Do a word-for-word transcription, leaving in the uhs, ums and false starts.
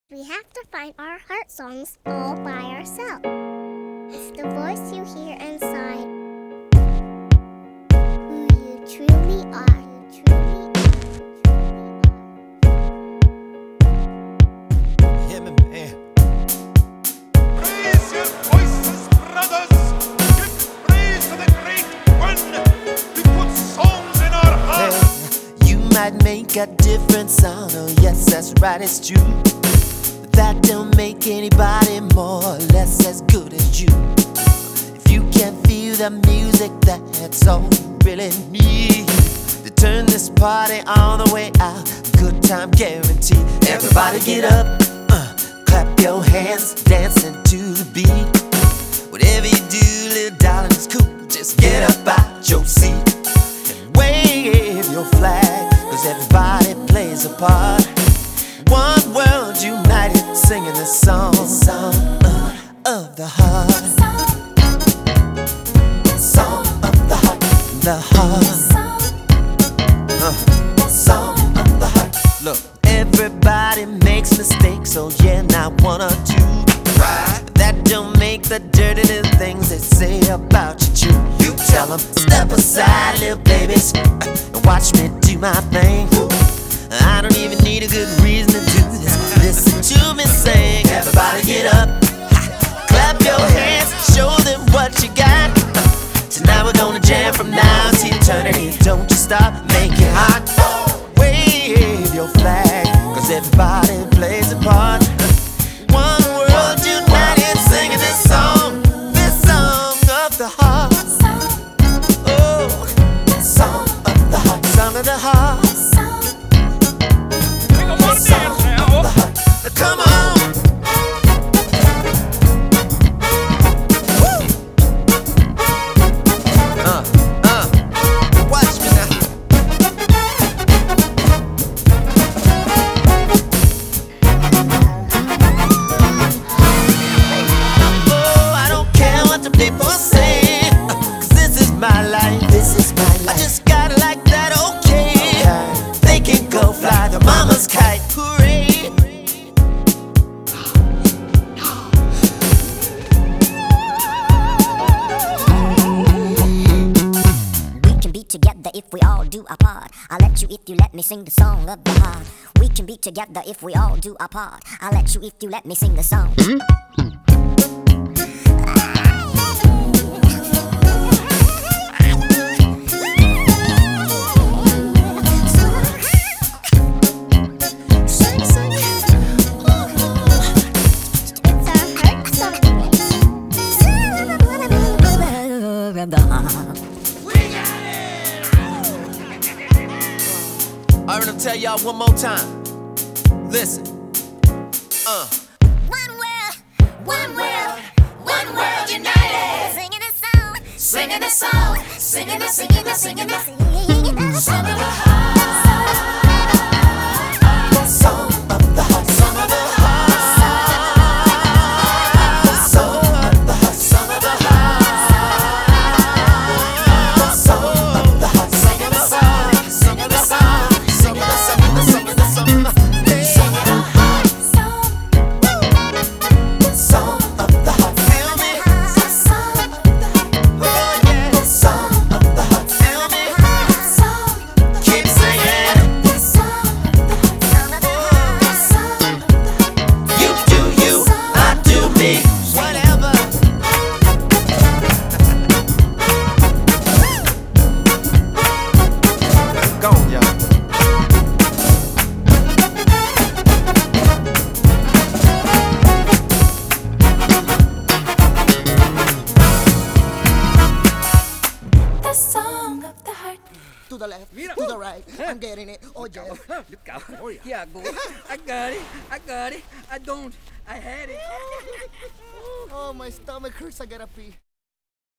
We have to find our heart songs all by ourselves. It's the voice you hear inside. Who you truly are. You truly are. Hear me, man. Raise your voices, brothers! Give praise to the great one who put songs in our hearts! Hey, you might make a different sound, oh yes, that's right, it's true. That don't make anybody more or less as good as you. If you can feel the music, that's all you really need to turn this party all the way out. Good time guaranteed. Everybody get up, uh, clap your hands, dancing to the beat. Whatever you do, little darling, it's cool. Just get up out your seat and wave your flag, cause everybody plays a part. One world united, singing this song, this song uh, of the heart. Song of the heart, the heart. Uh, song of the heart. Look, everybody makes mistakes, so yeah, not one or two. Right. But that don't make the dirty little things they say about you true. You tell them, step aside, little babies, and watch me do my thing. I don't even need a good reason to do this. Listen to me sing. Everybody get up, clap your hands, show them what you got. Tonight we're gonna jam from now to eternity. Don't you stop, make it hot. Wave your flag, cause everybody plays a part. One world united, singing this song, this song of the heart. Oh, song of the heart, song of the heart. Come on! Woo! Uh, uh, watch me now. Oh, I don't care what the people say, cause this is my life. This is my life. I just gotta like that, okay? Okay. They can go fly the mama's kite. Hooray! Together if we all do our part. I'll let you if you let me sing the song of the heart. We can be together if we all do our part. I'll let you if you let me sing the song. I'm gonna tell y'all one more time. Listen. Uh. One world, one world, one world united. Singing the song, singing the song, singing the, singing the, singing the, singing the song of the heart. Song of the heart, song of the heart. Song of the heart, song of the heart. Song of the heart, sing of the song, sing of the song. To the left, to the right, I'm getting it. Oh, yeah. Look out. Here I go. I got it. I got it. I don't. I had it. Oh, my stomach hurts. I gotta pee.